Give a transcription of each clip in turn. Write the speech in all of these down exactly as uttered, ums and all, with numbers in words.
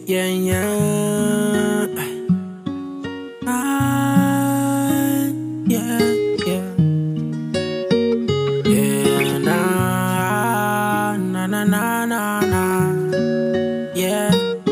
Yeah, yeah. Ah, yeah, yeah. Yeah, nah, nah, nah, nah, nah, nah. Yeah.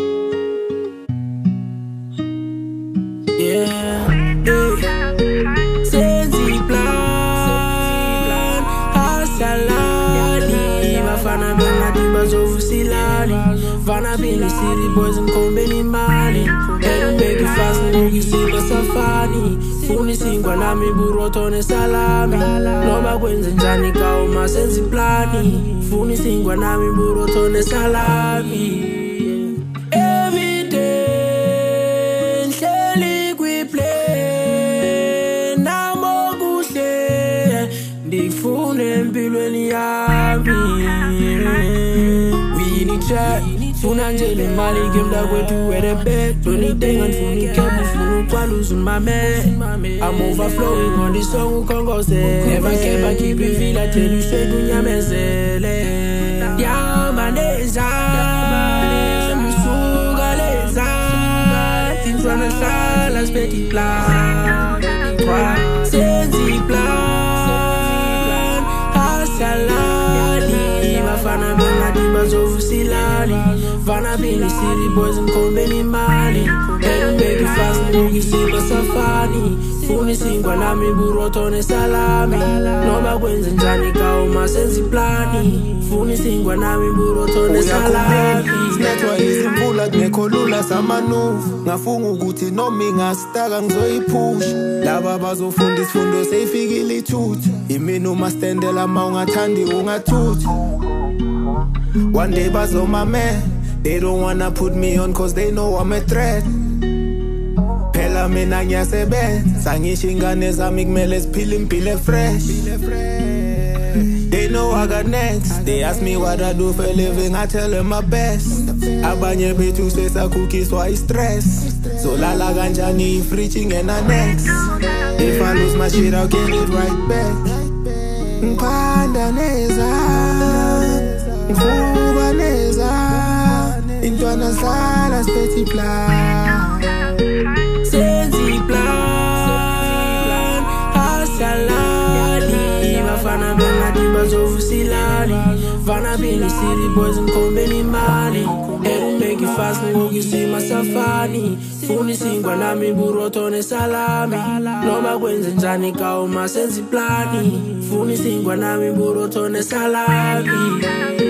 Yeah. Hey. Senzi plan, hasalali. Bafana benga diba zovu silali. Vana bini city boys and kombeni mali. Head make it fast and you see my safari. Funi singwa na mi burotone salami. Noba kwenze njani kao masenzi plani. Funi singwa na mi burotone salami. Every day, nhleli kwi play. Namo kuhle, ndifune empilweni yami. We need chat. Funa njele mali gemda kwetu where the bed. Tony tengan funi kebu funu kwa lose my man. I'm overflowing on this song ukongo se. Never care but keep it feel I tell you straight dunya mezele. Yamaneza, musugaleza. Things wanna shine like petit plan. Senzi plan, hasalali. Bafana benga diba zovu silali. Vana bini city boys and kombeni mali. Head make it fast and you see my safari. Funi singwa na mi burotone salami. Noba kwenze njani kao masenzi plani. Funi singwa na mi burotone salami. Sinethwa izimvula kunekholula samanuvu. Ngafunga ukuthi noma ingastaka ngizoyiphusha. Laba bazofunda isifundo seyifikile ithutha. Imini uma standela ma ungathandi ungathutha. One day bazoma man, they don't wanna put me on cause they know I'm a threat. Phela mina ngiyasebenza, ngisho ingane zami kumele ziphile impilo fresh. They know I got next. They ask me what I do for a living, I tell them my best. Abanye bethu sesakhukhiswa i-stress. So lala kanjani if reaching and I next. If I lose my shit I'll get it right back. Ngiphanda neza, ngivuka neza. Intwana sala speti plan. Senzi plan, hasalali. Bafana benga diba zovu silali. Vana bini city boys and kombeni mali. Head make it fast and you see my safari. Funi singwa na mi burotone salami. Noba kwenze njani kao masenzi plani. Funi singwa na mi burotone salami.